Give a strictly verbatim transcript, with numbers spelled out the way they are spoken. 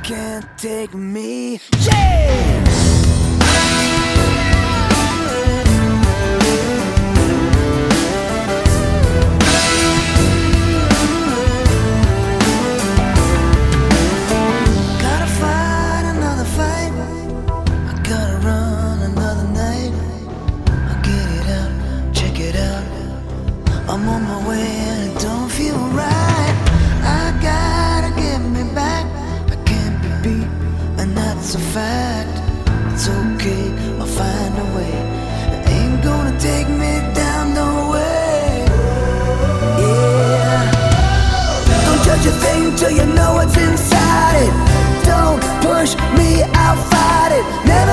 can't take me. Yeah! I'm on my way and it don't feel right. I gotta get me back. I can't be beat, and that's a fact. It's okay, I'll find a way. It ain't gonna take me down, no way. Yeah. Don't judge a thing till you know what's inside it. Don't push me, I'll fight it. Never